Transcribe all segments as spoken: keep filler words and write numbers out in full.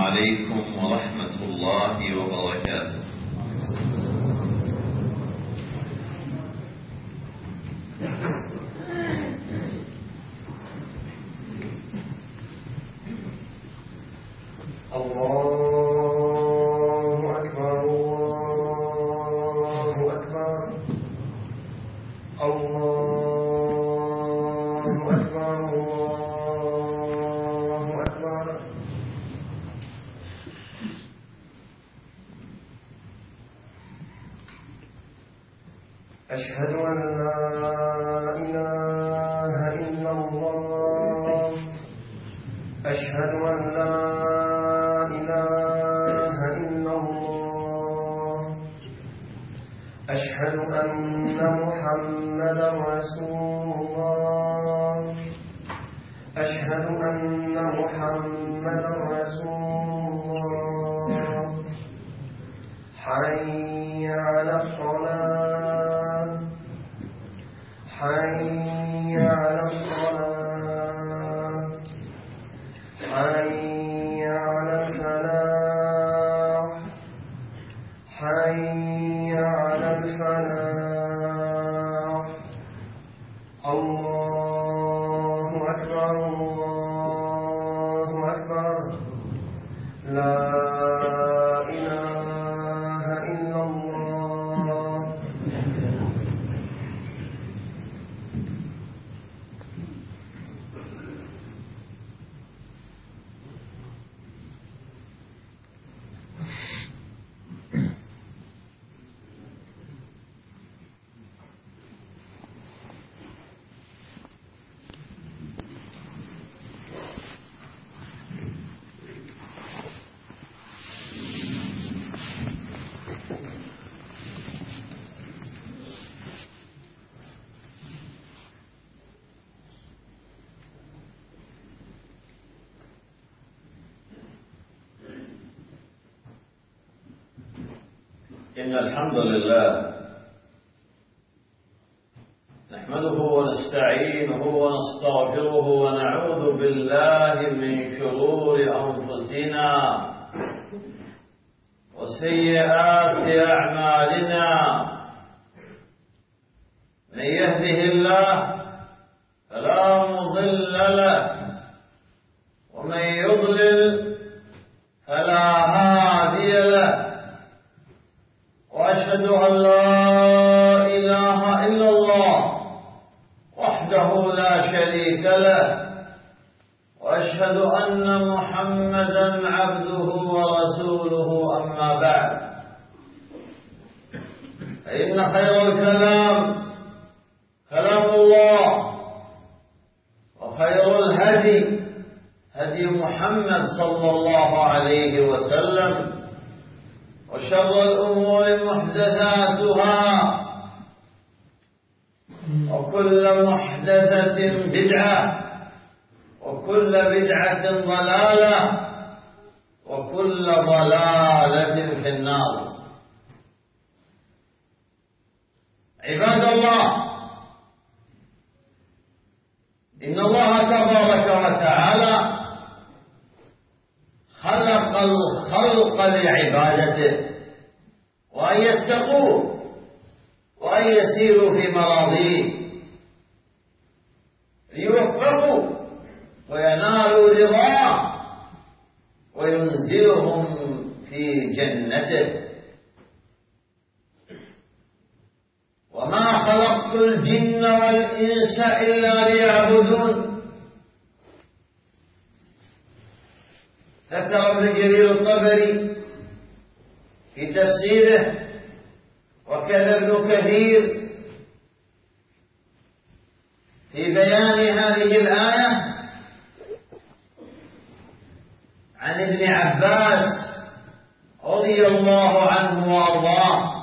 عليكم ورحمة الله وبركاته. الله أكبر الله أكبر الله أكبر الله أكبر. أشهد أن لا إله إلا الله. أشهد أن لا إله إلا الله. أشهد أن محمدا رسول الله. أشهد أن محمدا رسول الله. حي على الصلاة حي على الصلاة حي على الفلاح حي على الفلاح. الله أكبر الله أكبر. لا إله إلا الله. إن الحمد لله نحمده ونستعينه ونستغفره ونعوذ بالله من شرور أنفسنا وسيئات أعمالنا. من يهده الله فلا مضل له ومن يضلل فلا هادي له. وأشهد أن لا إله إلا الله وحده لا شريك له. وأشهد أن محمدا عبده ورسوله. أما بعد، فإن خير الكلام كلام الله، وخير الهدي هدي محمد صلى الله عليه وسلم، وشر الأمور محدثاتها، وكل محدثة بدعة، وكل بدعة ضلالة، وكل ضلالة في النار. عباد الله، إن الله تبارك وتعالى خلق الخلق لعبادته، وأن يتقوه، وأن يسيروا في مراضيه، ليوفقوا وينالوا رضاه وينزلهم في جنته. وما خلقت الجن والإنس إلا ليعبدون. ذكر ابن جرير الطبري في تفسيره، وكذا ابن كثير في بيان هذه الآية عن ابن عباس رضي الله عنه وأرضاه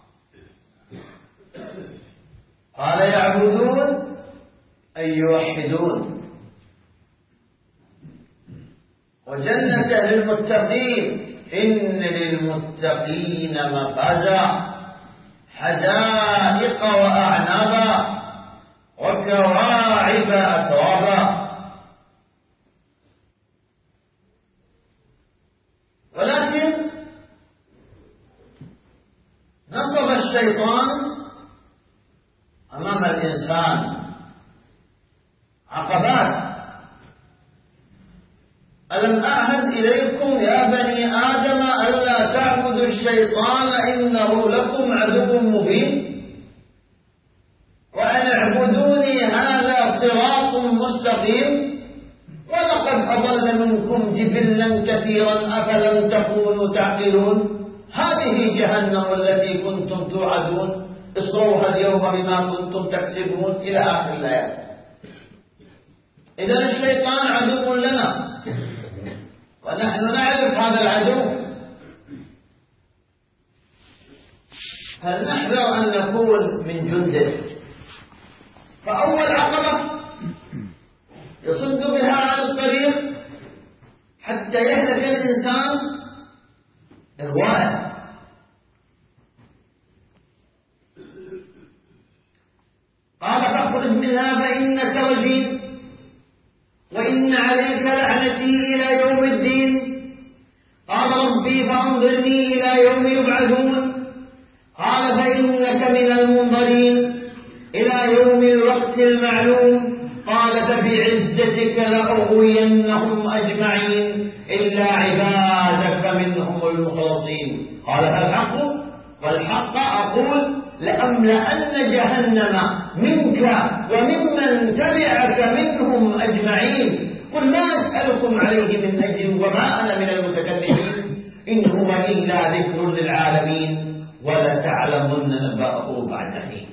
قال: يعبدون أي يوحدون. وجنة للمتقين، إن للمتقين مفازا، حدائق وأعنابا وكواعب أترابا. الشيطان أمام الإنسان عقبات. ألم أعهد إليكم يا بني آدم ألا تعبدوا الشيطان إنه لكم عدو مبين وأن اعبدوني هذا صراط مستقيم ولقد أضل منكم جبلا كثيرا أفلم تكونوا تعقلون هذه جهنم التي كنتم توعدون اصلوها اليوم بما كنتم تكسبون إلى آخر الآيات. إذن الشيطان عدو لنا ونحن نعرف هذا العدو، فلنحذر أن نكون من جنده. فأول عقبة يصد بها عن الطريق حتى يهلك الإنسان إغواءه. قال فاخرج منها فإنك رجيم وإن عليك لعنتي إلى يوم الدين. قال ربي فأنظرني إلى يوم يبعثون. قال فإنك من المنظرين إلى يوم الوقت المعلوم. قال فبعزتك لأغوينهم أجمعين إلا عبادك منهم المخلصين. قال فالحق والحق أقول لأملأن جهنم منك وممن تبعك منهم أجمعين. قل ما أسألكم عليه من أجر وما أنا من المتكلمين إن هو إلا ذكر للعالمين ولتعلمن نبأه بعد حين.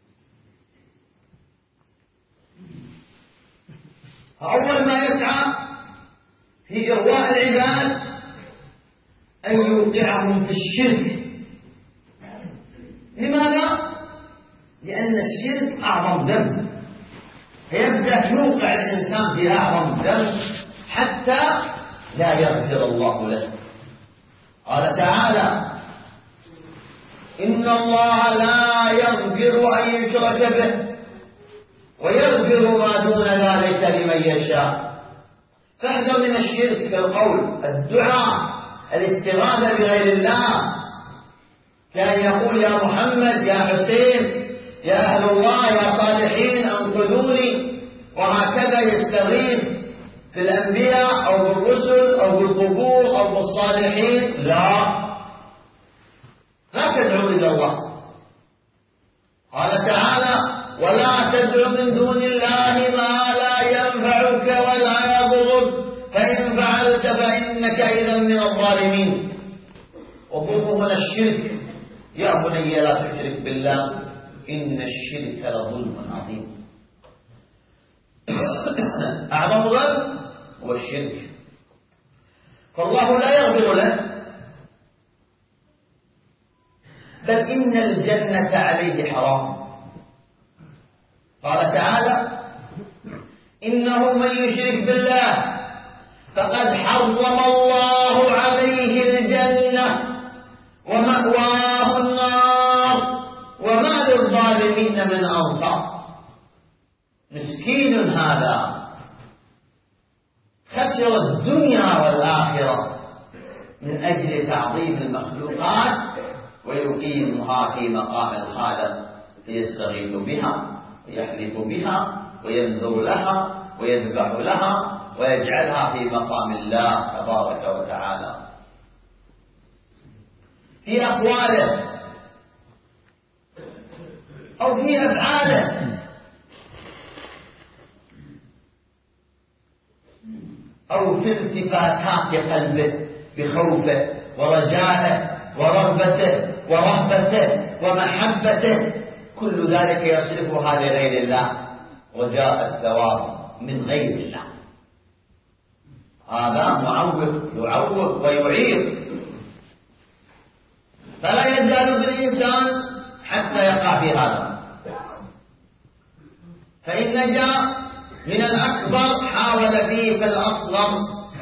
أول ما يسعى في إغواء العباد أن يوقعهم في الشرك. لماذا؟ لأن الشرك أعظم ذنب، فيبدأ يوقع الإنسان في أعظم ذنب حتى لا يغفر الله له. قال تعالى إن الله لا يغفر أن يشرك به ويغفر ما دون ذلك لمن يشاء. فاحذر من الشرك في القول، الدعاء، الاستغاثة بغير الله. كان يقول يا محمد يا حسين يا أهل الله يا صالحين أنقذوني، وهكذا يستغيث في الأنبياء أو بالرسل أو بالقبور أو بالصالحين. لا لا تدعو إلى الله. قال تعالى ولا تدع من دون الله ما لا ينفعك ولا يضرك فإن فعلت فإنك إذا من الظالمين. وظلم هنا الشرك. يا بني لا تشرك بالله إن الشرك لظلم عظيم. أعظم ظلم هو الشرك، فالله لا يغفر له، بل إن الجنة عليه حرام. قال تعالى إنه من يشرك بالله فقد حرم الله عليه الجنة ومأواه النار وما للظالمين من أنصار. مسكين هذا خسر الدنيا والآخرة من أجل تعظيم المخلوقات ويقيمها في مقام الخالق فيستغيث بها ويحلف بها وينذر لها ويذبح لها ويجعلها في مقام الله تبارك وتعالى. في أقواله أو في أفعاله أو في التفاتات قلبه بخوفه ورجائه ورغبته ورهبته ومحبته، كل ذلك يصرفها لغير الله رجاء الثواب من غير الله. هذا معوق يعوق ويعيق، فلا يزال بالإنسان حتى يقع في هذا. فإن نجا من الأكبر حاول فيه في الأصغر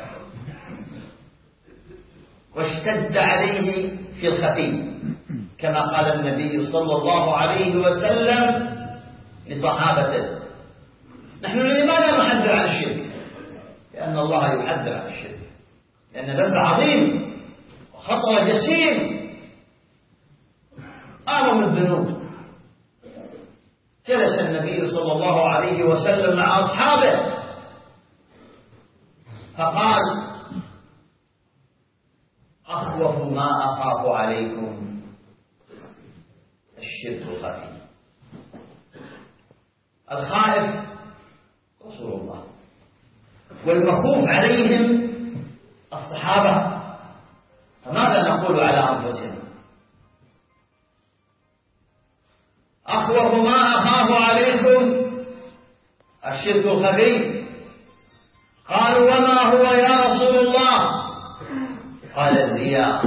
واشتد عليه في الخفي، كما قال النبي صلى الله عليه وسلم لصحابته. نحن لماذا نحذر عن الشرك؟ لأن الله يحذر عن الشرك، لأن ذنب عظيم وخطر جسيم أعظم الذنوب. الذنوب. جلس النبي صلى الله عليه وسلم مع أصحابه فقال: أخوف ما أخاف عليكم الشرك الخفي. الخائف رسول الله، والمخوف عليهم الصحابة، فماذا نقول على أنفسنا؟ أخوف ما أخاف عليكم الشرك الخفي. قالوا: وما هو يا رسول الله؟ قال: الرياء.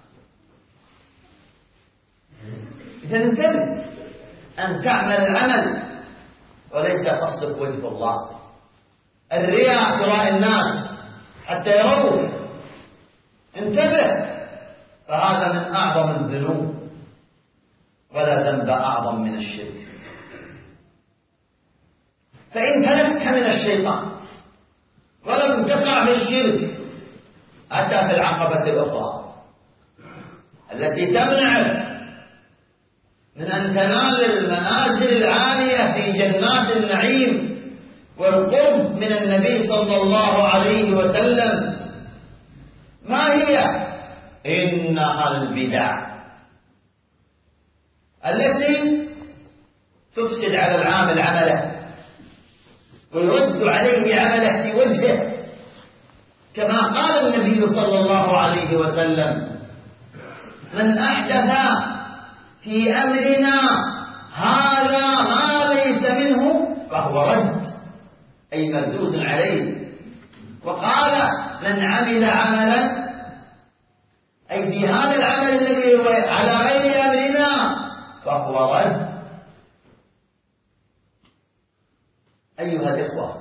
إذا انتبه أن تعمل العمل وليس قصدك وجه الله. الرياء تراءي الناس حتى يروك، انتبه، فهذا من أعظم الذنوب، ولا ذنب أعظم من الشرك. فإن فلتت من الشيطان ولم تقع في الشرك أتى في العقبة الأخرى التي تمنعك من أن تنال المنازل العالية في جنات النعيم والقرب من النبي صلى الله عليه وسلم. ما هي؟ إنها البدع التي تفسد على العامل عمله ويرد عليه عمله في وجهه، كما قال النبي صلى الله عليه وسلم: من أحدث في أمرنا هذا ما ليس منه فهو رد، أي مردود عليه. وقال: من عمل عملا، أي في هذا العمل الذي هو على غير أمرنا فهو رد. أيها الإخوة،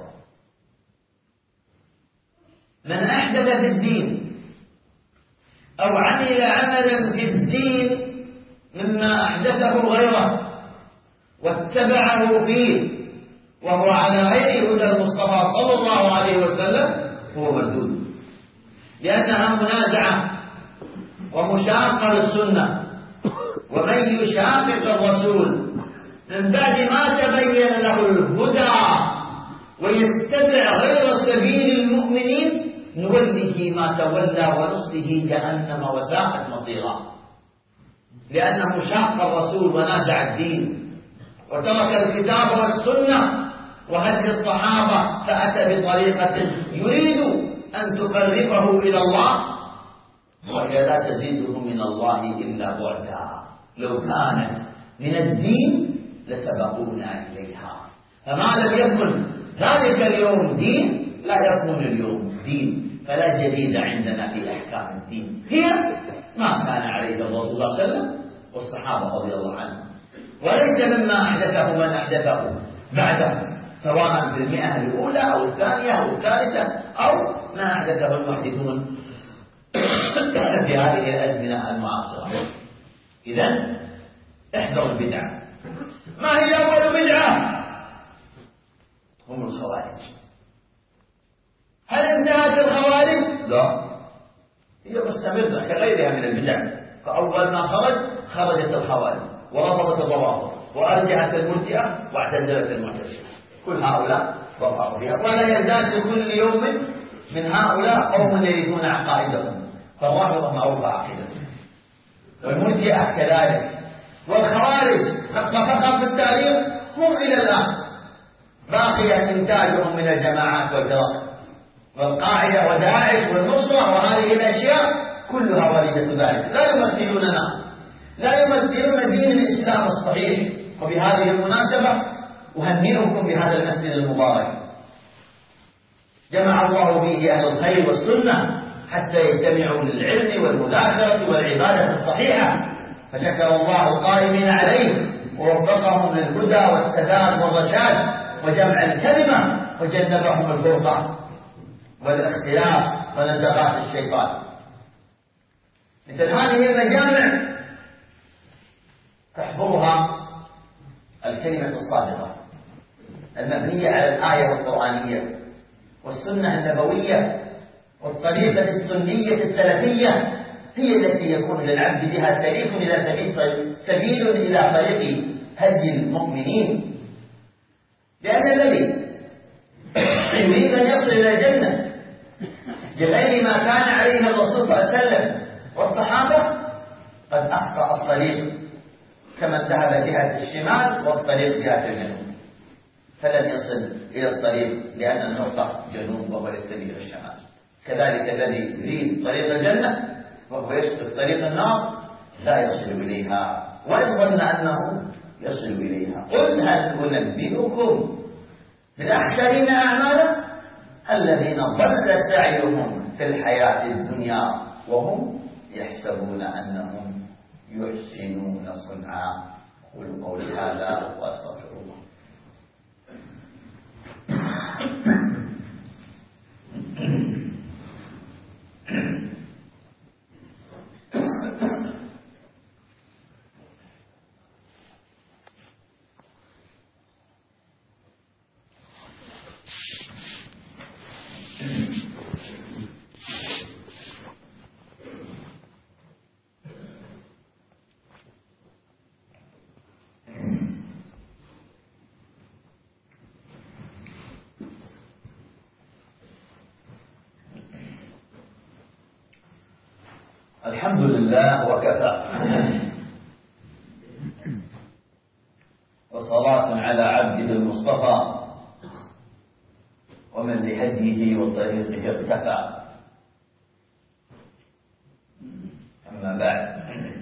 من أحدث في الدين أو عمل عملا في الدين مما أحدثه غيره واتبعه فيه وهو على غير هدى المصطفى صلى الله عليه وسلم هو مردود، لأنها منازعة ومشاقة للسنة. ومن يشاقق الرسول من بعد ما تبين له الهدى ويتبع غير سبيل المؤمنين نوله ما تولى ونصله جهنم وساءت مصيرا، لأنه شاق الرسول ونازع الدين وترك الكتاب والسنة وهدي الصحابة، فأتى بطريقة يريد أن تقربه إلى الله وهي لا تزيده من الله إلا بعدا. لو كان من الدين لسبقونا إليها، فما لم يكن ذلك اليوم دين لا يكون اليوم دين. فلا جديد عندنا في أحكام الدين، هي ما كان عليه الرسول صلى الله عليه وسلم والصحابة رضي الله عنهم، وليس مما أحدثه من أحدثه بعده، سواء في المئة الأولى أو الثانية أو الثالثة أو ما أحدثه المحدثون في هذه الأزمنة المعاصرة. إذن احذروا البدع. ما هي أول بدعة؟ هم الخوارج. هل انتهت الخوارج؟ لا، هي مستمرة كغيرها من البدع. فأول ما خرج خرجت الخوارج ورفضت الروافض وأرجعت المرجئة واعتزلت المعتزلة. كل هؤلاء وقعوا فيها، ولا يزال في كل يوم من هؤلاء قوم يرثون عقائدهم، فالرافضة معروفة عقيدتهم، والمرجئة كذلك، والخوارج فقط في التاريخ هم إلى الآن باقي إنتاجهم من الجماعات والفرق، والقاعدة وداعش والنصرة وهذه الأشياء كلها والدة ذلك. لا يمثلوننا، لا يمثلون دين الإسلام الصحيح. وبهذه المناسبة أهنئكم بهذا المسجد المبارك، جمع الله فيه أهل الخير والسنة حتى يجتمعوا للعلم والمذاكرة والعبادة الصحيحة، فشكر الله القائمين عليه ووفقهم للهدى والسداد والرشاد وجمع الكلمة وجنبهم الفرقة والاختلاف ونزغات الشيطان. مثل هذه المجامع تحضرها الكلمة الصادقة المبنية على الآية القرآنية والسنة النبوية والطريقة السنية السلفية هي التي يكون للعبد بها سبيل إلى سبيل سبيل إلى طريق هدي المؤمنين. لأن الذي يريد أن يصل إلى الجنة بغير ما كان عليه الرسول صلى الله عليه وسلم والصحابة قد أخطأ الطريق، كمن ذهب جهة الشمال والطريق جهة الجنوب، فلن يصل إلى الطريق لأن النقطة جنوب وهو يتجه الشمال. كذلك الذي يريد طريق الجنة وهو يسلك طريق النار لا يصل إليها وإن ظن أنه يصل إليها. قل هل أنبئكم بالأخسرين أعمالا الذين ضل سعيهم في الحياة الدنيا وهم يحسبون أنهم يحسنون صنعا. قولوا قولي هذا وأستغفر الله. الحمد لله وكفى، وصلاة على عبده المصطفى ومن لهديه وطريقه اقتفى. أما بعد،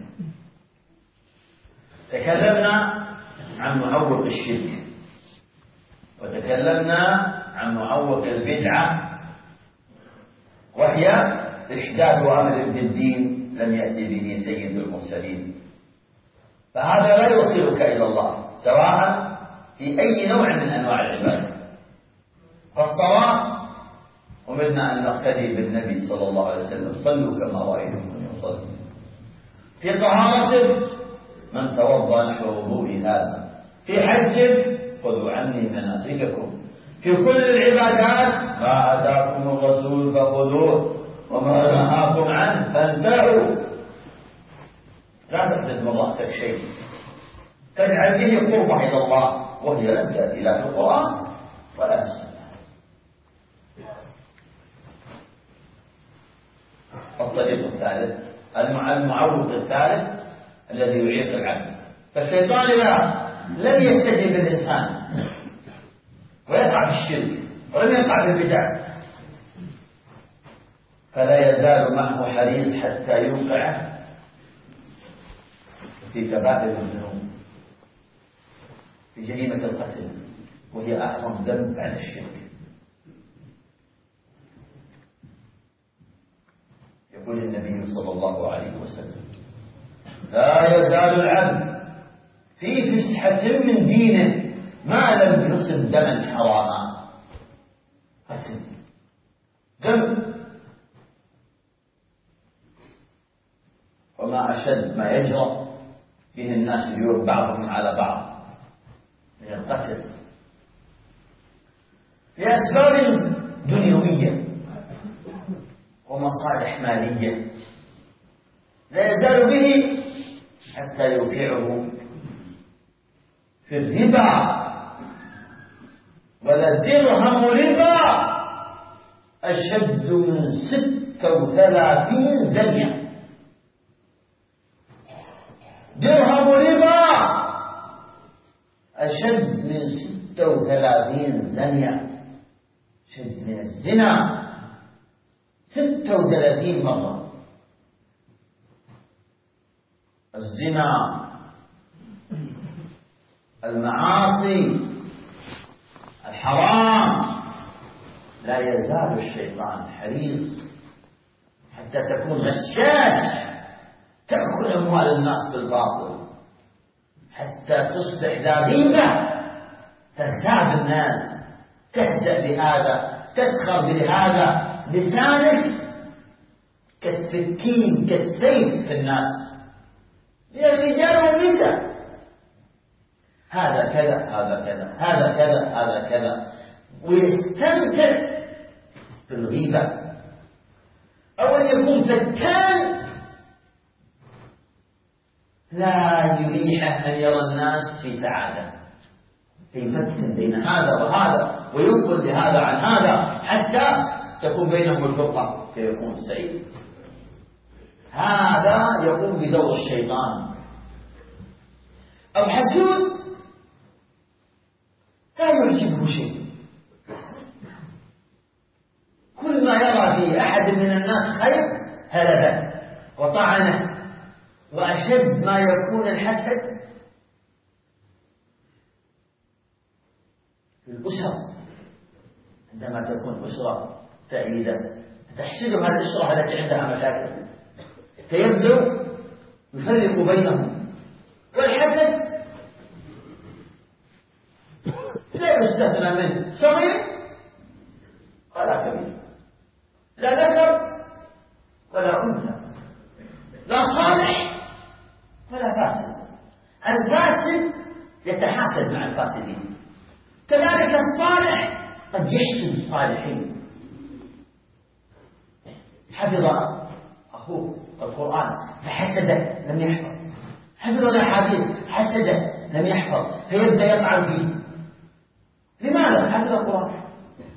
تكلمنا عن معوق الشرك، وتكلمنا عن معوق البدعة، وهي إحداث أمر بالدين لم يأتي به سيد المرسلين. فهذا لا يوصلك إلى الله سواء في أي نوع من أنواع العبادة. فالصلاة أمرنا أن نقتدي بالنبي صلى الله عليه وسلم، صلوا كما رأيتموني أصلي. في طهارته من توضأ نحو وضوئي هذا. في حجه خذوا عني مناسككم. في كل العبادات ما أتاكم الرسول فخذوه وما نهاكم عنه فانتهوا. لا تحدث من رأسك شيء تجعل به قربة إلى الله وهي لم تأتي لا في القرآن ولا في السنة. الطريق الثالث المعوق الثالث الذي يعيق العبد. فالشيطان إذا لم يستجب الإنسان ويقع في الشرك ولم يقع في البدع فلا يزال معه حريص حتى يوقعه في كبائر الذنوب، في جريمة القتل وهي أعظم ذنب بعد الشرك. يقول النبي صلى الله عليه وسلم: لا يزال العبد في فسحة من دينه ما لم يصب دما حراما. قتل دم، وما أشد ما يجرى به الناس اليوم بعضهم على بعض من القتل لأسباب دنيوية ومصالح مالية، لا يزال به حتى يوقعه في الربا. ولا درهم ربا أشد من ستة وثلاثين زنية. درهم ربا أشد من ستة وثلاثين زنية، شد من الزنا ستة وثلاثين مرة. الزنا، المعاصي، الحرام، لا يزال الشيطان حريص حتى تكون غشاش تأكل أموال الناس بالباطل، حتى تصبح ذا غيبة تغتاب الناس، تهزأ بهذا، تسخر بهذا. لسانك كالسكين كالسيف في الناس، من الرجال والنساء. هذا كذا هذا كذا هذا كذا هذا كذا، ويستمتع بالغيبة. أو أن يكون فتان لا يريحه أن يرى الناس في سعادة، فيفتن بين هذا وهذا وينقل لهذا عن هذا حتى تكون بينهم الفرقة فيكون سعيد. هذا يقوم بدور الشيطان. أو حسود لا يعجبه شيء، كل ما يرى في أحد من الناس خير هلبه وطعنه. وأشد ما يكون الحسد في الأسر، عندما تكون أسرة سعيدة تحسدها الأسرة التي عندها مشاكل فيبدو يفرق بينهم. والحسد لا يستثنى منه صغير ولا كبير، لا ذكر ولا أنثى، لا صالح ولا فاسد. الفاسد يتحاسد مع الفاسدين، كذلك الصالح قد يحسد الصالحين. حفظ أخوه القرآن فحسده لم يحفظ، حفظ الأحاديث حسده لم يحفظ، فيبدأ يطعن فيه. لماذا؟ حفظ القرآن.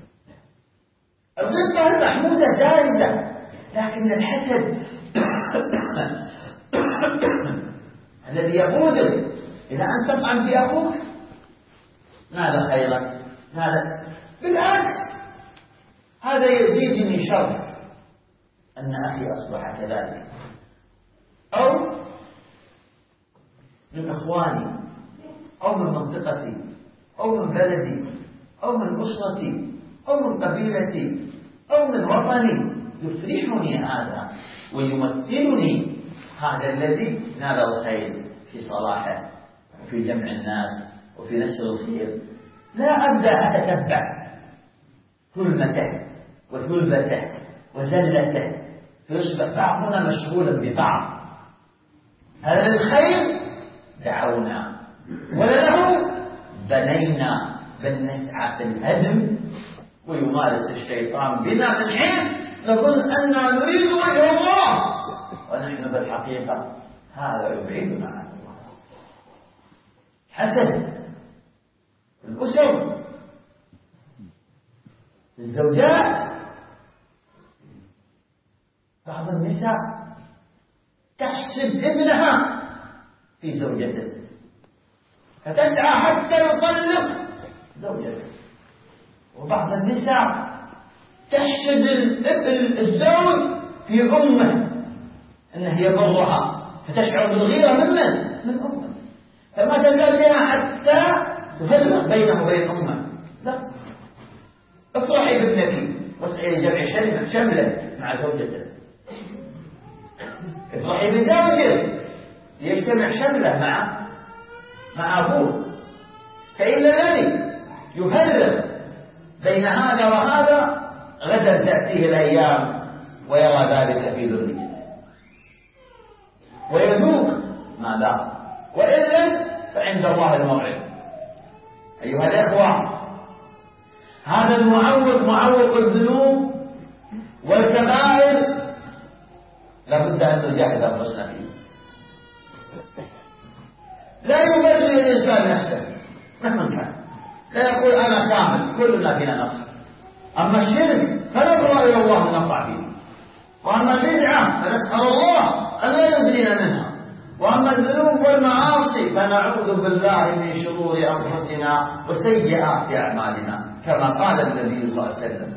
الغبطة المحمودة جائزة، لكن الحسد الذي يقودك إذا أنت تطعن في أخوك ماذا خيرا؟ هذا بالعكس، هذا يزيدني شرف أن أخي أصبح كذلك، أو من إخواني أو من منطقتي أو من بلدي أو من أسرتي أو من قبيلتي أو من وطني. يفرحني هذا ويمثلني هذا الذي نال الخير في صلاحه وفي جمع الناس وفي نشر الخير. لا أبدأ أتتبع ثلمته وثلبته وزلته فيصبح بعضنا مشغولا ببعض. هذا الخير دعونا وله بنينا، بل نسعى في الهدم ويمارس الشيطان بنا من حين نظن أننا نريد وجه الله ونحن بالحقيقة هذا يبعدنا عن الله. حسد الأسر، الزوجات، بعض النساء تحسد ابنها في زوجته فتسعى حتى يطلق زوجته، وبعض النساء تحسد الزوج في أمه أنه يبرها فتشعر بالغيرة من من؟ من أمه، فما تزال بها حتى تفرق بينه وبين أمه. لا، افرحي بابنك واسعي لجمع شمله شمله مع زوجته، افرحي بزوجك ليجتمع شمله مع مع أبوه، فإن الذي يفرق بين هذا وهذا غدا تأتيه الأيام ويرى ذلك في ذريته ويذوق ما ذاق، وإلا فعند الله الموعد. أيها الأخوة، هذا المعوق معوق الذنوب والكبائر لابد أن نجاهد أنفسنا فيه. لا يبرر الإنسان نفسه مهما كان، لا يقول أنا كامل، كلنا فينا نقص. أما الشرك فنبرأ إلى الله من نقع فيه، وأما البدعة فنسأل الله أن لا يدرينا منها، وأما الذنوب والمعاصي فنعوذ بالله من شرور أنفسنا وسيئات أعمالنا كما قال النبي صلى الله عليه وسلم،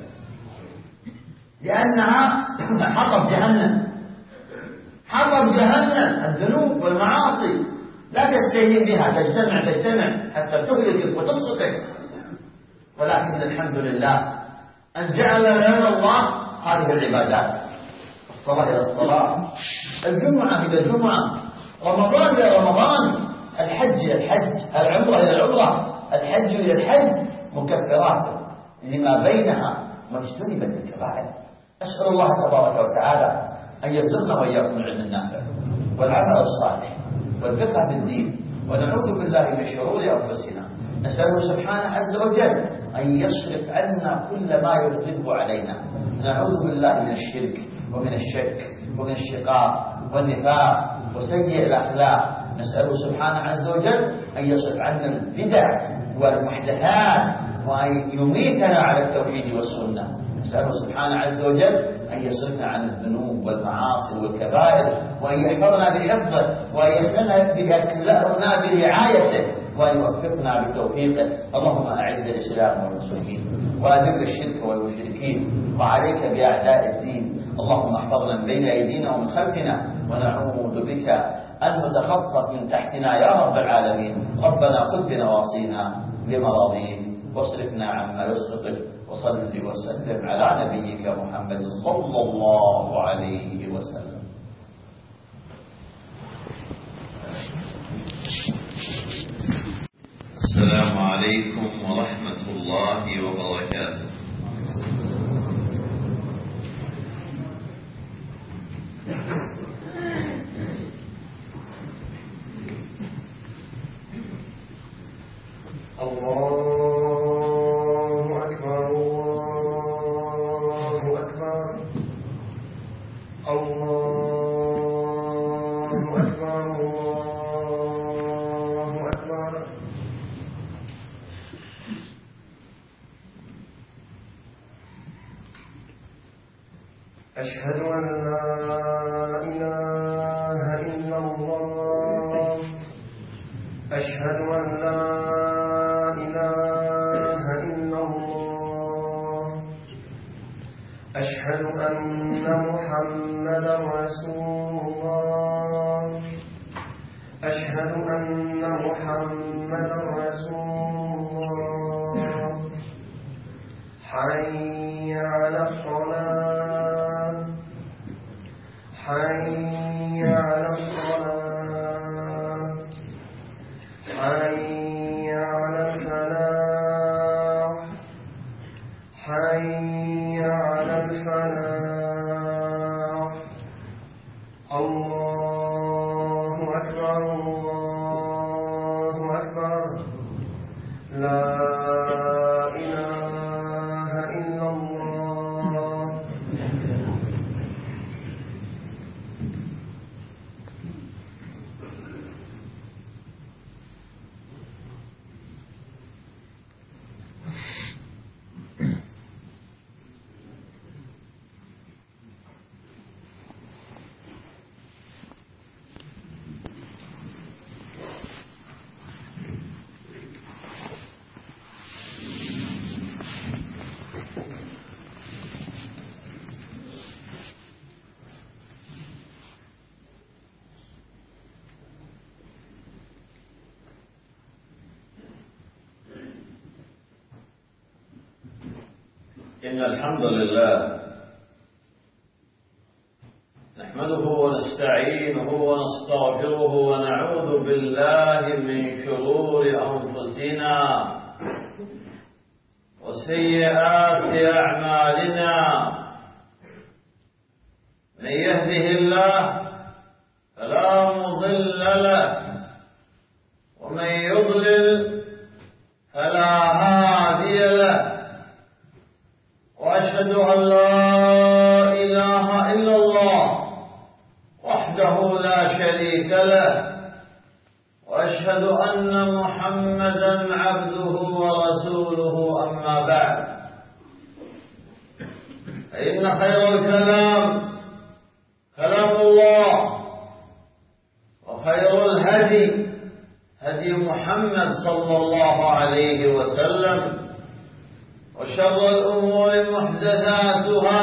لأنها حطب جهنم، حطب جهنم. الذنوب والمعاصي لا تستهين بها، تجتمع تجتمع حتى تهلكك وتسقطك، ولكن الحمد لله أن جعل لنا الله هذه العبادات، الصلاة إلى الصلاة، الجمعة إلى الجمعة، رمضان إلى رمضان، الحج إلى الحج، العمرة إلى العمرة، الحج إلى الحج، مكفرات لما بينها واجتنبت الكبائر. أسأل الله تبارك وتعالى أن يرزقنا وإياكم العلم النافع والعمل الصالح والفقه بالدين، ونعوذ بالله من شرور أنفسنا. نسأله سبحانه عز وجل أن يصرف عنا كل ما يغضبه علينا. نعوذ بالله من الشرك ومن الشك ومن الشقاق والنفاق وسيء الأخلاق نسأله سبحانه عز وجل أن يصرف عنا البدع والمحدثات وأن يميتنا على التوحيد والسنة. نسأله سبحانه عز وجل أن يصرفنا عن الذنوب والمعاصي والكبائر، وأن يحفظنا بحفظه، وأن يحفظنا برعايته، وأن يوفقنا بتوفيقه. اللهم أعز الإسلام والمسلمين وأذل الشرك والمشركين، وعليك بأعداء الدين. اللهم احفظنا من بين أيدينا ومن خلفنا، ونعوذ بك أن نتخطف من تحتنا يا رب العالمين. ربنا خذ بنواصينا لمراضيك واصرفنا عما يسخطك، وصل وسلم على نبيك محمد صلى الله عليه وسلم. السلام عليكم ورحمة الله وبركاته. الله أكبر الله أكبر الله أكبر الله أكبر. أشهد أن لا إله إلا الله. أشهد أن لا إله إلا الله. أشهد أن محمدا رسول الله. أشهد أن محمدا رسول الله. حي على الصلاة. حي على الصلاة. حي على الفلاح. حي على الفلاح. الله أكبر الله أكبر. لا إله إلا الله. إن الحمد لله نحمده ونستعينه ونستغفره ونعوذ بالله من شرور أنفسنا وسيئات أعمالنا. من يهده الله فلا مضل له، ومن يضلل فلا هادي له. وأشهد أن لا إله إلا الله وحده لا شريك له، وأشهد أن محمدا عبده ورسوله. أما بعد، فإن خير الكلام كلام الله، وخير الهدي هدي محمد صلى الله عليه وسلم، وشر الأمور محدثاتها،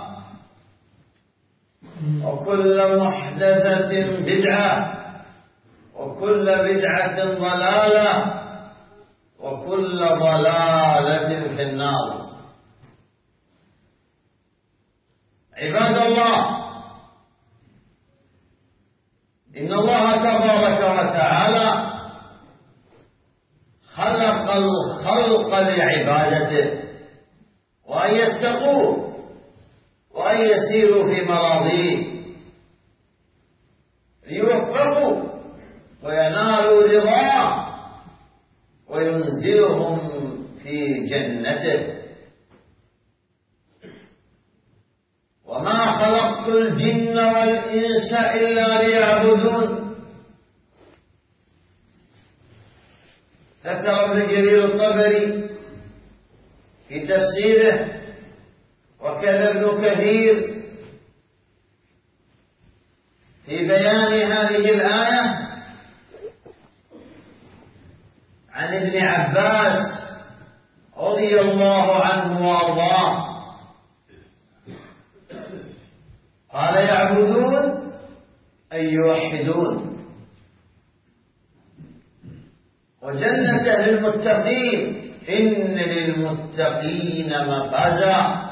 وكل محدثة بدعة، وكل بدعة ضلالة، وكل ضلالة في النار. عباد الله، إن الله تبارك وتعالى خلق الخلق لعبادته، وأن يتقوه، وأن يسيروا في مراضيه، ليوفقوا وينالوا رضاه وينزلهم في جنته. وما خلقت الجن والإنس إلا ليعبدون. ذكر ابن جرير الطبري في تفسيره وكذا ابن كثير في بيان هذه الآية عن ابن عباس رضي الله عنه وارضاه قال يعبدون أي يوحدون وجنة للمتقين إن للمتقين مفازا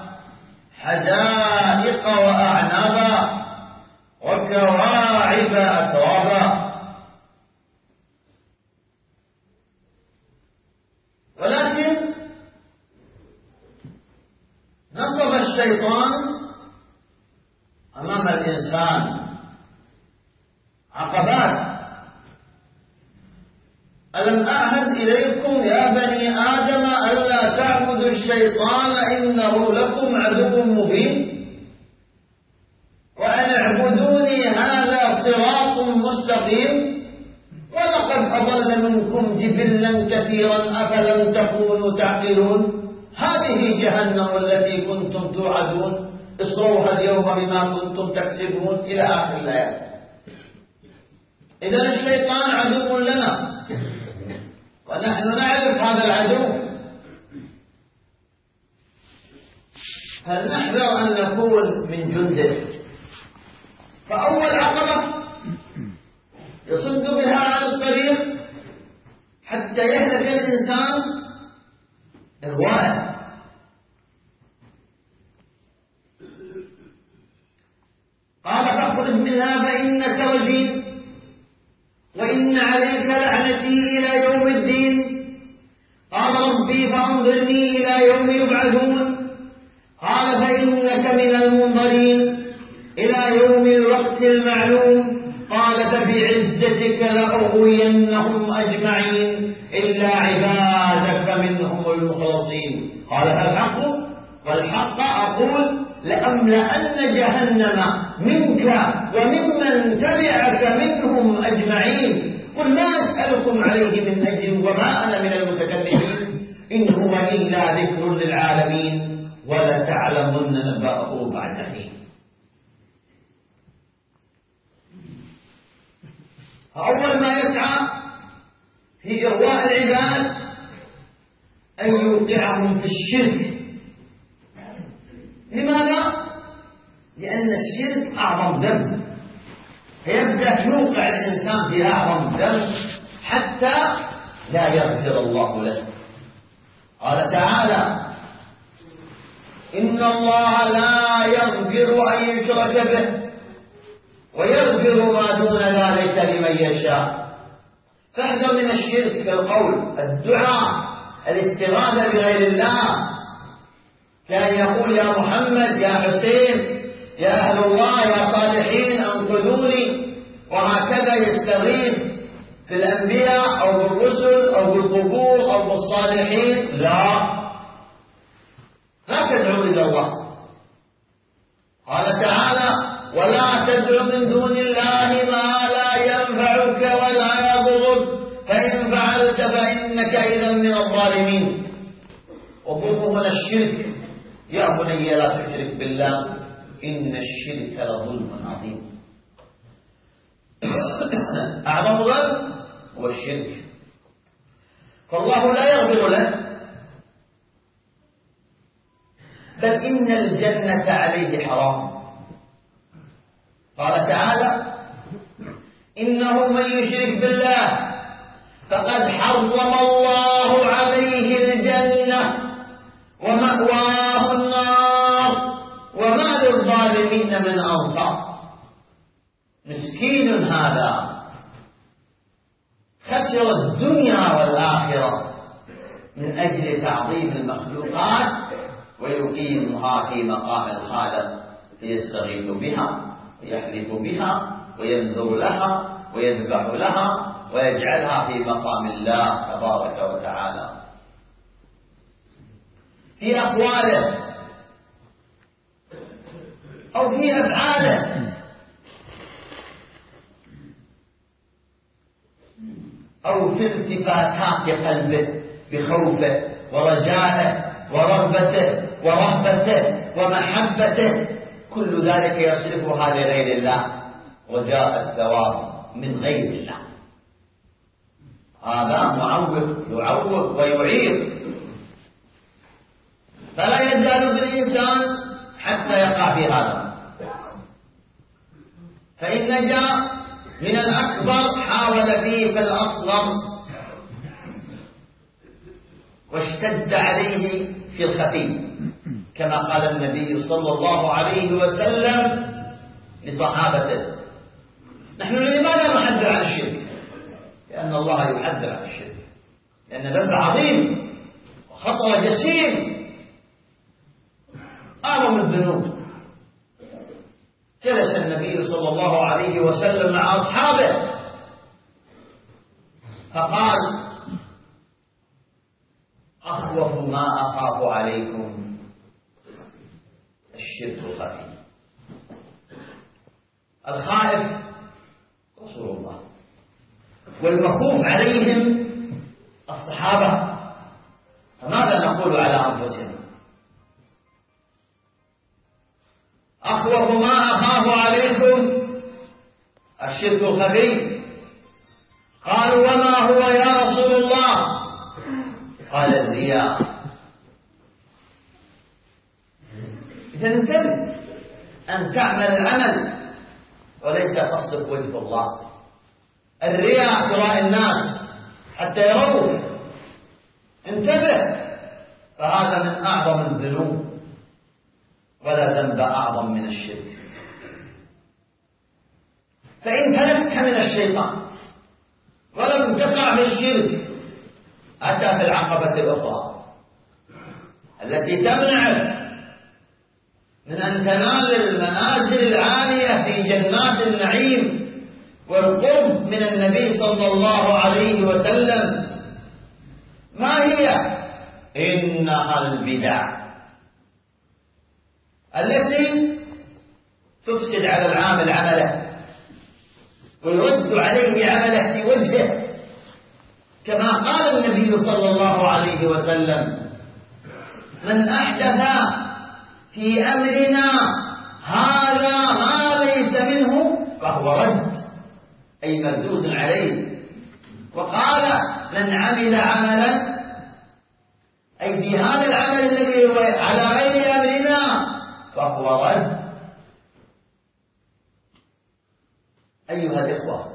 حدائق وأعنابا وكواعب أترابا. ولكن نصب الشيطان أمام الإنسان عقبات. ألم أعهد إليكم يا بني آدم ألا تعبدوا الشيطان إنه لكم عدو مبين وأن اعبدوني هذا صراط مستقيم ولقد أضل منكم جبلا كثيرا أفلم تكونوا تعقلون هذه جهنم التي كنتم توعدون اصروها اليوم بما كنتم تكسبون إلى آخر الآيات. إذن الشيطان عدو لنا ونحن نعرف هذا العدو، فلنحذر أن نكون من جنده. فأول عقبة يصد بها عن الطريق حتى يهلك الإنسان إغواءه. قال فاخرج منها فإنك رجيم وإن عليك لعنتي إلى يوم الدين. قال ربي فأنظرني إلى يوم يبعثون. قال فإنك من المنظرين إلى يوم الوقت المعلوم. قال فبعزتك لأغوينهم أجمعين إلا عبادك منهم المخلصين. قال فالحق والحق أقول لأملأن جهنم منك وممن تبعك منهم أجمعين. قل ما أسألكم عليه من أجر وما أنا من المتكلمين إن هو إلا ذكر للعالمين ولتعلمن نبأه بعد حين. أول ما يسعى في إغواء العباد أن يوقعهم في الشرك. لماذا؟ لأن الشرك أعظم ذنب، فيبدأ يوقع الإنسان في أعظم ذنب حتى لا يغفر الله له. قال تعالى إن الله لا يغفر أن يشرك به ويغفر ما دون ذلك لمن يشاء. فاحذر من الشرك في القول، الدعاء، الاستغاثة بغير الله. كان يقول يا محمد يا حسين يا أهل الله يا صالحين أنقذوني، وهكذا يستغيث في الأنبياء أو بالرسل أو بالقبور أو بالصالحين. لا لا تدعو إلى الله. قال تعالى ولا تدع من دون الله ما لا ينفعك ولا يضرك فإن فعلت فإنك إذا من الظالمين. وظلم هنا الشرك. يا بني لا تشرك بالله إن الشرك لظلم عظيم. أعظم ظلم هو الشرك، فالله لا يغفر له، بل إن الجنة عليه حرام. قال تعالى إنه من يشرك بالله فقد حرم الله عليه الجنة ومأواه النار وما للظالمين من أنصار. مسكين هذا خسر الدنيا والآخرة من أجل تعظيم المخلوقات ويقيمها في مقام الخالق فيستغيث بها ويحلف بها وينذر لها ويذبح لها ويجعلها في مقام الله تبارك وتعالى في أقواله أو في أفعاله. أو في التفاتات قلبه بخوفه ورجاله ورغبته ورهبته ومحبته، كل ذلك يصرفها لغير الله رجاء الثواب من غير الله. هذا معوق يعوق ويعيق، فلا يزال بالإنسان حتى يقع في هذا. فإن نجا من الأكبر حاول فيه فالأصغر، واشتد عليه في الخفي، كما قال النبي صلى الله عليه وسلم لصحابته: نحن لماذا نحذر عن الشرك؟ لأن الله يحذر عن الشرك، لأن ذنب عظيم وخطر جسيم أعظم الذنوب. جلس النبي صلى الله عليه وسلم مع أصحابه فقال: أخوف ما أخاف عليكم الشرك الخفي. الخائف رسول الله، والمخوف عليهم الصحابة، فماذا نقول على أنفسنا؟ أخوف ما أخاف عليكم الشرك الخفي. قالوا: وما هو يا رسول الله؟ قال: الرياء. إذا انتبه أن تعمل العمل وليس قصدك وجه الله. الرياء تراءي الناس حتى يروك، انتبه، فهذا من أعظم الذنوب، ولا ذنب أعظم من الشرك. فإن فلتك من الشيطان ولم تقع في الشرك، أتى في العقبة الأخرى التي تمنعك من أن تنال المنازل العالية في جنات النعيم والقرب من النبي صلى الله عليه وسلم. ما هي؟ إنها البدع التي تفسد على العامل عمله ويرد عليه عمله في وجهه، كما قال النبي صلى الله عليه وسلم: من أحدث في أمرنا هذا ما ليس منه فهو رد، أي مردود عليه. وقال: من عمل عملا، أي في هذا العمل الذي هو على غير أمرنا فهو رد. أيها الإخوة،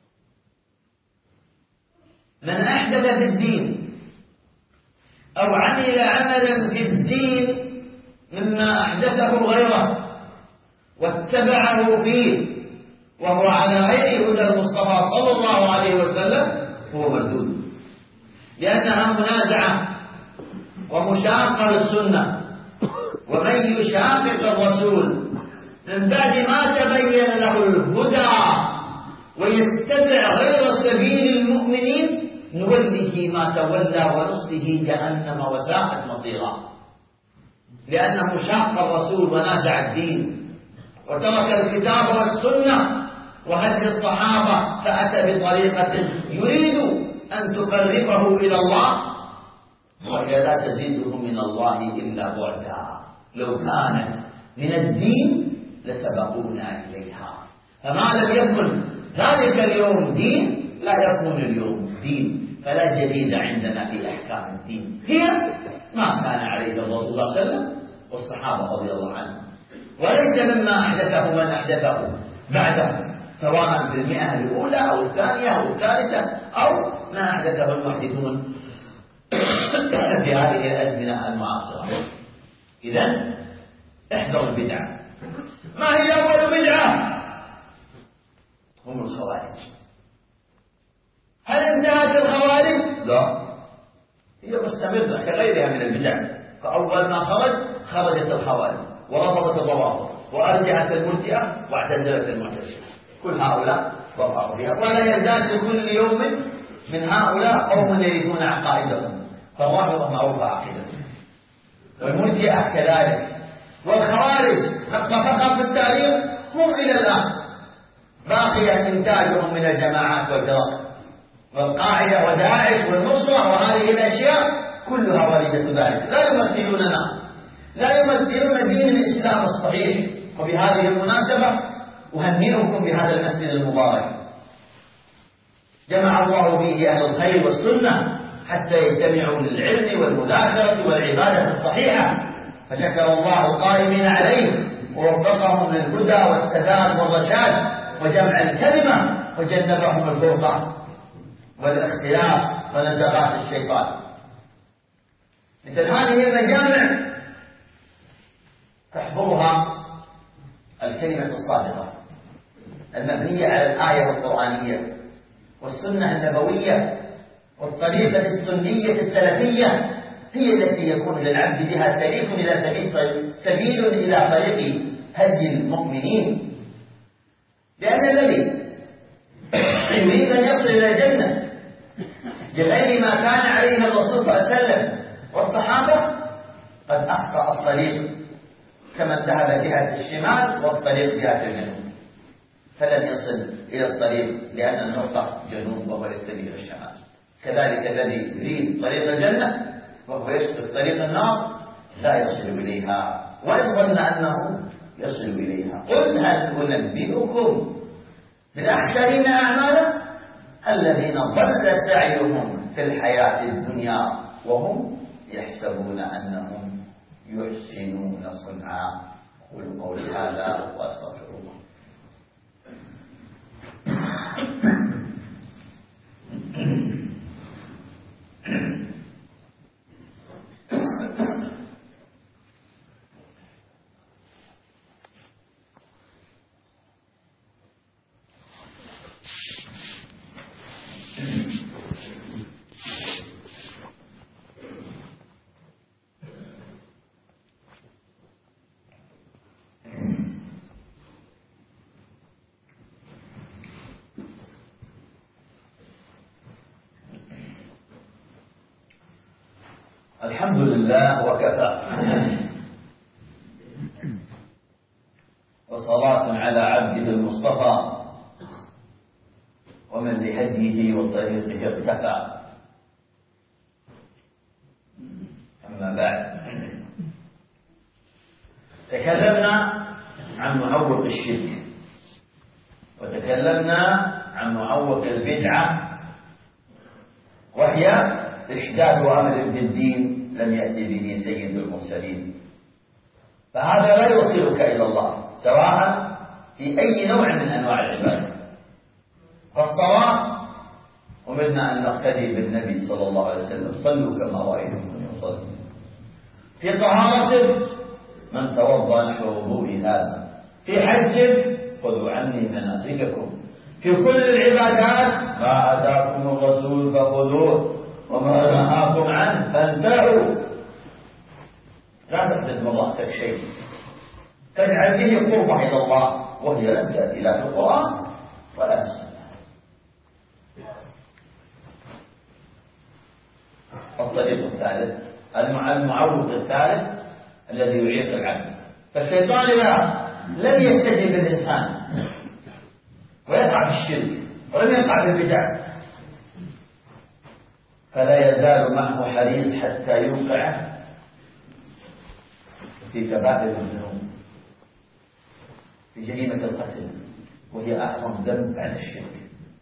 من أحدث في الدين أو عمل عملا في الدين مما أحدثه غيره واتبعه فيه وهو على غير هدى المصطفى صلى الله عليه وسلم هو مردود، لأنها منازعة ومشاقة للسنة. ومن يشاقق الرسول من بعد ما تبين له الهدى ويتبع غير سبيل المؤمنين نوله ما تولى ونصله جهنم وساءت مصيرا، لأنه شاق الرسول ونازع الدين وترك الكتاب والسنة وهدي الصحابة، فأتى بطريقة يريد أن تقربه إلى الله، وهي لا تزيده من الله إلا بعدا. لو كانت من الدين لسبقونا إليها، فما لم يكن ذلك اليوم دين لا يكون اليوم دين. فلا جديد عندنا في أحكام الدين، هي ما كان عليه الرسول صلى الله عليه وسلم والصحابة رضي الله عنهم، وليس مما أحدثه من أحدثه بعده، سواء في المئة الأولى أو الثانية أو الثالثة أو ما أحدثه المحدثون في هذه الأزمنة المعاصرة. إذن احذروا البدع. ما هي أول بدعة؟ هم الخوارج. هل انتهت الخوارج؟ لا، هي مستمرة كغيرها من البدع. فأول ما خرج خرجت الخوارج ورفضت الروافض وأرجعت المرجئة واعتزلت المعتزلة. كل هؤلاء وقعوا فيها، ولا يزال في كل يوم من هؤلاء قوم يرثون عقائدهم. فالرافضة معروفة عقيدتهم، والمرجئة كذلك، والخوارج فقط في التاريخ هم إلى الآن باقي إنتاجهم من الجماعات والفرق، والقاعدة وداعش والنصرة وهذه الأشياء كلها والدة ذلك. لا يمثلوننا، لا يمثلون دين الإسلام الصحيح. وبهذه المناسبة أهنئكم بهذا المسجد المبارك، جمع الله به أهل الخير والسنة حتى يجتمعوا للعلم والمذاكرة والعبادة الصحيحة، فشكر الله القائمين عليه ووفقهم للهدى والسداد والرشاد وجمع الكلمة وجنبهم الفرقة والاختلاف ونزغات الشيطان. مثل هذه المجامع تحضرها الكلمة الصادقة المبنية على الآية القرآنية والسنة النبوية والطريقة السنية السلفية، هي التي يكون للعبد بها سبيل إلى سبيل, سبيل إلى طريق هدي المؤمنين. لأن الذي يريد أن يصل إلى الجنة بغير ما كان عليه الرسول صلى الله عليه وسلم والصحابة قد أخطأ الطريق كمن ذهب جهة الشمال والطريق جهة الجنوب، فلن يصل إلى الطريق لأن النقطة جنوب وهو يتجه إلى الشمال. كذلك الذي يريد طريق الجنة وهو يسلك طريق النار لا يصل إليها وإن ظن أنه يصل إليها. قل هل أنبئكم بالأخسرين أعمالا الذين ضل سعيهم في الحياة الدنيا وهم يحسبون أنهم يحسنون صنعا. قولوا قولي هذا وأستغفر الله. الحمد لله وكفى، وصلاة على عبده المصطفى ومن لهديه وطريقه اقتفى. أما بعد، تكلمنا عن معوق الشرك، وتكلمنا عن معوق البدعة، وهي إحداث أمر بالدين لم يأتي به سيد المرسلين، فهذا لا يوصلك إلى الله سواء في أي نوع من أنواع العبادة. فالصلاة أمرنا أن نقتدي بالنبي صلى الله عليه وسلم، صلوا كما رأيتموني أصلي. في طهارته من توضأ نحو وضوء هذا. في حجه خذوا عني مناسككم. في كل العبادات ما أتاكم الرسول فخذوه وما نهاكم عنه فانتهوا. لا تحدث من رأسك شيء تجعل به قربة إلى الله وهي لم تأتي لا في القرآن ولا في السنة. الطريق الثالث المعوق الثالث الذي يعيق العبد. فالشيطان إذا لم يستجب الإنسان ويقع في الشرك ولم يقع في البدع فلا يزال معه حريص حتى يوقعه في كبائر الذنوب، في جريمة القتل وهي أعظم ذنب بعد الشرك.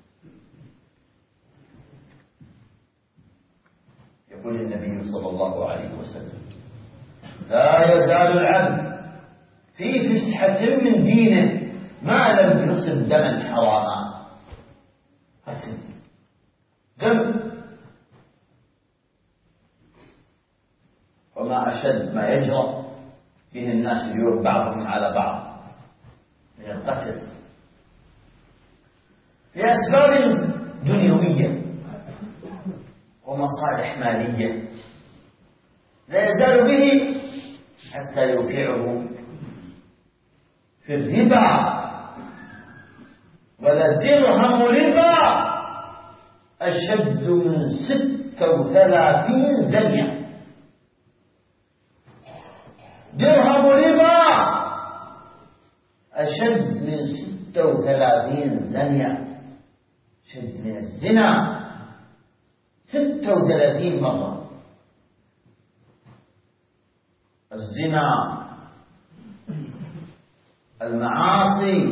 يقول النبي صلى الله عليه وسلم: لا يزال العبد في فسحة من دينه ما لم يصب دما حراما. قتل دم، وما أشد ما يجرى به الناس اليوم بعضهم على بعض من القتل لأسباب دنيوية ومصالح مالية، لا يزال به حتى يوقعه في الربا. ولا درهم ربا أشد من ستة وثلاثين زنية. درهم ربا أشد من ستة وثلاثين زنية، شد من الزنا ستة وثلاثين مرة. الزنا، المعاصي،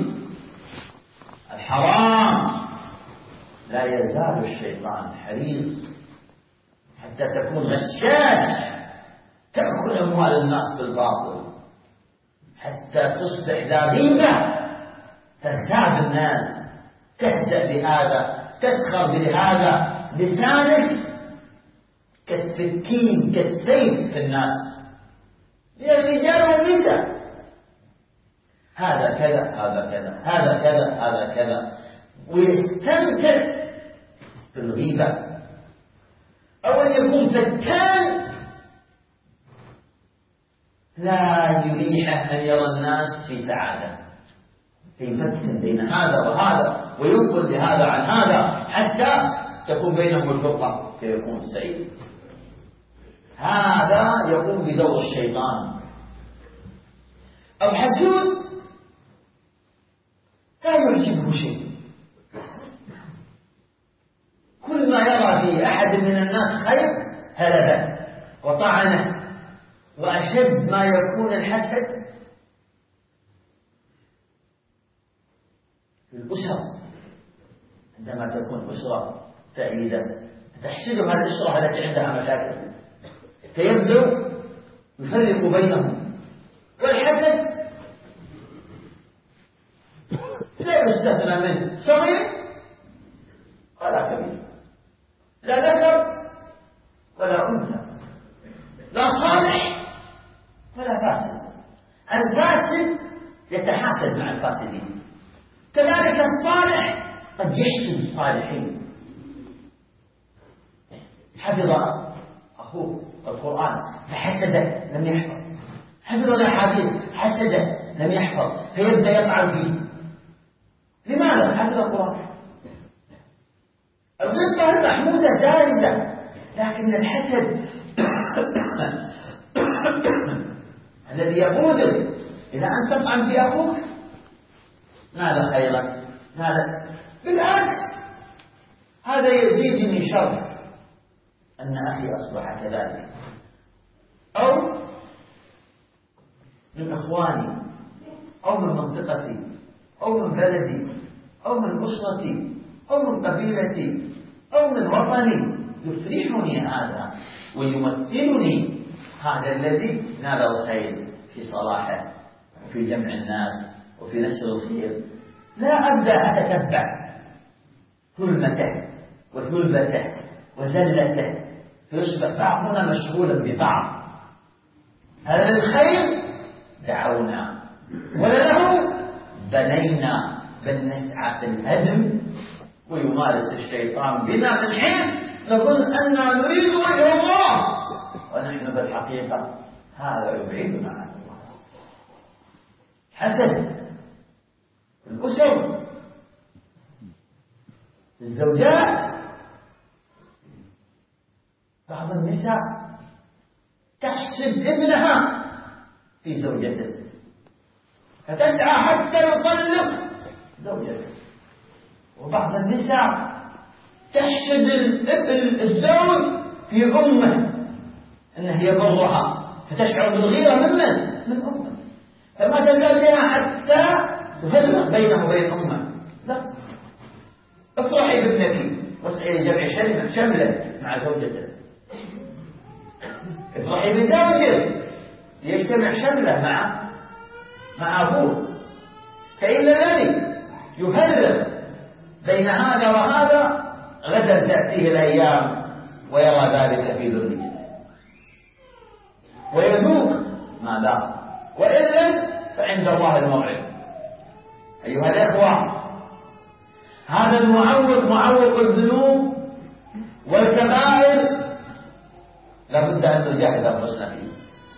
الحرام، لا يزال الشيطان حريص حتى تكون غشاش، تأكل أموال الناس بالباطل، حتى تصبح ذبيبة تغتاب الناس، تهزأ بهذا، تسخر بهذا، لسانك كالسكين كالسيف في الناس، للرجال والنساء، هذا كذا هذا كذا هذا كذا هذا كذا، ويستمتع بالغيبة. أو أن يكون فتان لا يريح أن يرى الناس في سعادة، فيفتن بين هذا وهذا وينقل لهذا عن هذا حتى تكون بينهم الفرقة فيكون سعيد. هذا يقوم بدور الشيطان. أو حسود لا يعجبه شيء، كل ما يرى في أحد من الناس خير هلبه وطعنه. وأشد ما يكون الحسد في الأسر، عندما تكون أسرة سعيدة فتحسدها الأسرة التي عندها مشاكل، فيبدو يفرق بينهم. والحسد لا يستثنى منه صغير ولا كبير، لا ذكر ولا أنثى، لا صالح ولا فاسد. الفاسد يتحاسد مع الفاسدين، كذلك الصالح قد يحسد الصالحين. حفظ أخوه القرآن فحسده لم يحفظ، حفظ الأحاديث حسده لم يحفظ، فيبدأ يطعن فيه. لماذا؟ حفظ القرآن. الغبطة المحمودة جائزة، لكن الحسد الذي يقودك إلى أن تطعن في أخوك ماذا خيرا؟ ماذا؟ بالعكس، هذا يزيدني شرف أن أخي أصبح كذلك، أو من أخواني، أو من منطقتي، أو من بلدي، أو من أسرتي، أو من قبيلتي، أو من وطني. يفرحني هذا ويمثلني هذا الذي نال الخير في صلاحه وفي جمع الناس وفي نشر الخير. لا أبدأ أتتبع ثلمته وثلبته وزلته فيصبح بعضنا مشغولا ببعض. هذا الخير دعونا ولله بنينا، بل نسعى في الهدم، ويمارس الشيطان بنا من حين نظن أننا نريد وجه الله ونحن بالحقيقة هذا يبعدنا عن الله. حسد الأسر، الزوجات، بعض النساء تحسد ابنها في زوجته فتسعى حتى يطلق زوجته، وبعض النساء تحسد الزوج في أمه أنه يضرها فتشعر بالغيرة من من أمه، فما تزال بها حتى تفرق بينه وبين أمه. لا، افرحي بابنك واسعي لجمع شمله شمله مع زوجته، افرحي بزوجك ليجتمع شمله مع مع أبوه، فإن الذي يفرق بين هذا وهذا غدا تأتيه الأيام ويرى ذلك في ذريته ويذوق ما ذاق، وإلا فعند الله الموعد. أيها الأخوة، هذا المعوق معوق الذنوب والكبائر لابد أن نجاهد أنفسنا فيه.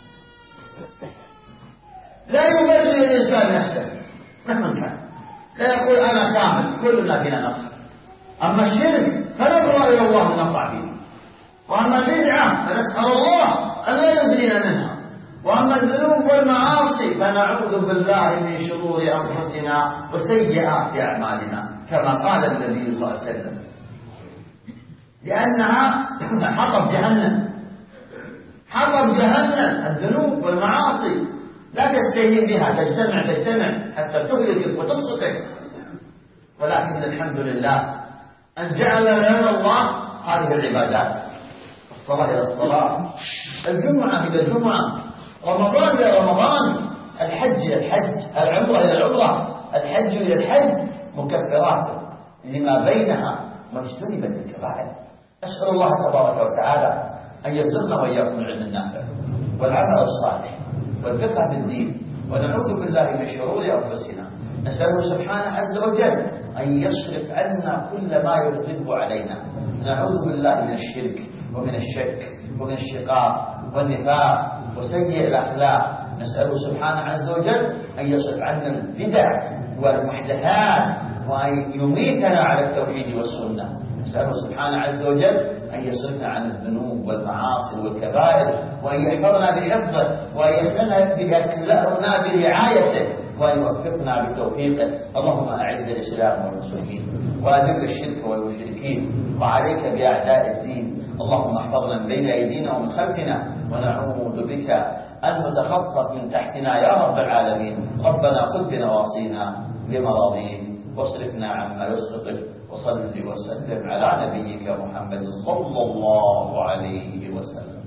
لا يبرر الإنسان نفسه مهما كان، لا يقول أنا كامل، كلنا فينا نقص. أما الشرك فنبرأ إلى الله من نقع فيه، وأما البدعة فنسأل الله أن لا يبرينا منها، وأما الذنوب والمعاصي فنعوذ بالله من شرور أنفسنا وسيئات أعمالنا، كما قال النبي صلى الله عليه وسلم. لأنها حطب جهنم، حطب جهنم. الذنوب والمعاصي لا تستهين بها، تجتمع تجتمع حتى تهلكك وتسقطك. ولكن الحمد لله أن جعل لنا الله هذه العبادات، الصلاة إلى الصلاة، الجمعة إلى الجمعة، رمضان إلى رمضان، الحج إلى الحج، العمرة إلى العمرة، الحج إلى الحج، مكفرات لما بينها ما اجتنبت الكبائر. أسأل الله تبارك وتعالى أن يرزقنا وإياكم العلم النافع والعمل الصالح والفقه بالدين، ونعوذ بالله من شرور أنفسنا. نسأله سبحانه عز وجل أن يصرف عنا كل ما يغضب علينا. نعوذ بالله من الشرك ومن الشك ومن الشقاق والنفاق وسيء الأخلاق. نسأله سبحانه عز وجل أن يصرف عنا البدع والمحدثات وأن يميتنا على التوحيد والسنة. نسأله سبحانه عز وجل أن يصرفنا عن الذنوب والمعاصي والكبائر، وأن يحفظنا بحفظه، وأن يحفظنا برعايته، وأن يوفقنا بتوفيقه. اللهم أعز الإسلام والمسلمين وأذل الشرك والمشركين، وعليك بأعداء الدين. اللهم احفظنا من بين أيدينا ومن خلفنا، ونعوذ بك أن نتخطف من تحتنا يا رب العالمين. ربنا خذ بنواصينا بمراضيك واصرفنا عما يسخطك، وصل وسلم على نبيك محمد صلى الله عليه وسلم.